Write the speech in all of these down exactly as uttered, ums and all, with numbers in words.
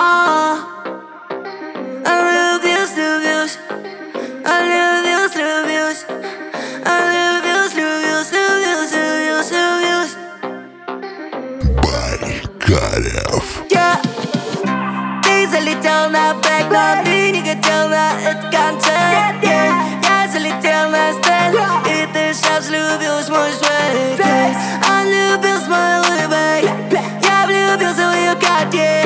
Влюбился, влюбился, влюбился, влюбился, влюбился, влюбился, влюбился, влюбился. Байкарев. Yeah. Ты залетел на бэк, но ты не хотел на этот концерт. Yeah. Я залетел на стенд, и ты сам влюбился в мой свет. Он любил с моей улыбкой, я влюбился в ее карте.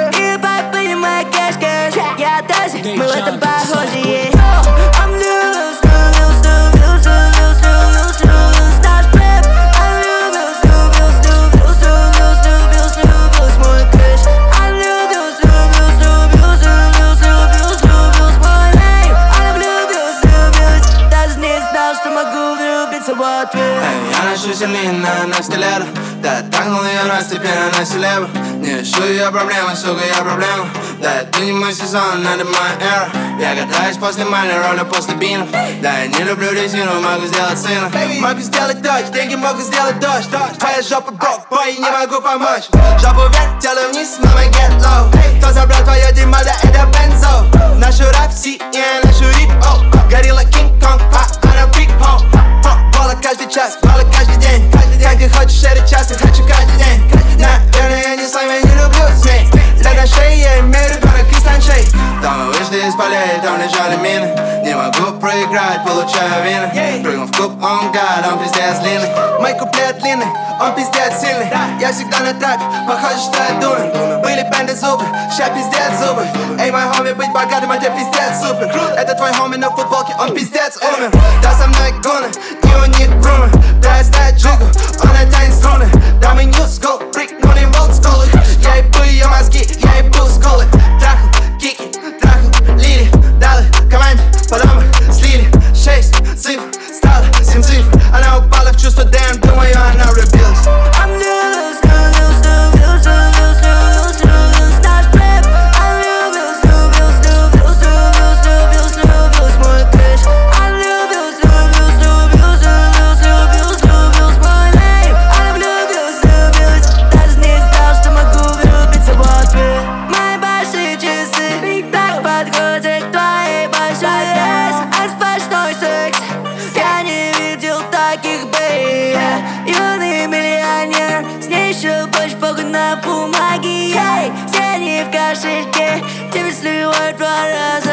И папа не моя кэш-кэш, я тоже, мы в этом похожи, yeah. Он влюбился, влюбился, влюбился, влюбился, влюбился, влюбился, наш рэп. Он влюбился, влюбился, влюбился, влюбился, влюбился, влюбился в мой кэш. Он влюбился, влюбился, влюбился, влюбился, влюбился, влюбился в мой нейм. Он влюбился, влюбился, даже не знал, что могу влюбиться в ответ. Я ношу сильнее на стиле. Да, трахнул ее раз, теперь она селеба. Не решу ее проблемы, сука, я проблема. Да, это не мой сезон, это моя эра. Я катаюсь после майной роли, после бинов. Да, я не люблю резину, могу сделать сына. Могу сделать дождь, деньги могу сделать дождь. Твоя жопа брок, бой, не могу помочь. Жопу вверх, делаю вниз, мама, get low. Кто забрал твое дерьмо, да это бензо. Нашу рэп, си, я нашу рип, о. Горилла, кинг-конг, а она биг-хоу. Балла каждый час, балла каждый день. Как ты хочешь, это час, я хочу каждый день. Наверное, я не с вами, не люблю змей. Для на шее я имею ребенок из танчей. Там мы вышли из полей, там лежали мины. Не могу проиграть, получаю вины. Прыгнул в куб, он гад, он пиздец длинный. Мой куплет длинный, он пиздец сильный. Я всегда на трапе, похоже, что я думаю. Были бенды зубы, ща пиздец зубы. Эй, мой хоми, быть богатым, это пиздец супер. Это твой хоми на футболке, он пиздец умер. Да, со мной гуны, и у них брумы. Да, я знаю джигу, он тянет струны. Да, мы new school, прыгнули в old school. Я ебу ее мозги, я ебу скулы. Трахал, кики, трахал, лили. Далы команде, потом мы слили. Шесть цифр, стало семь цифр. Она упала в чувство, damn, думаю, она влюбилась. I'm loose, loose, loose, loose, loose, loose, loose, наш рэп. I'm loose, loose, loose, loose, loose, loose, loose, мой кэш. I'm loose, loose, loose, loose, loose, loose, мой нейм. I'm loose, loose, даже не знал, что могу влюбиться в ответ. Мои большие часы так подходят к твоей большой вес. А сплошной секс, я не видел таких, бэй. Юный миллионер, с ней еще больше похуй на бумаге. Ей, все не в кошельке, тебе сливают два раза.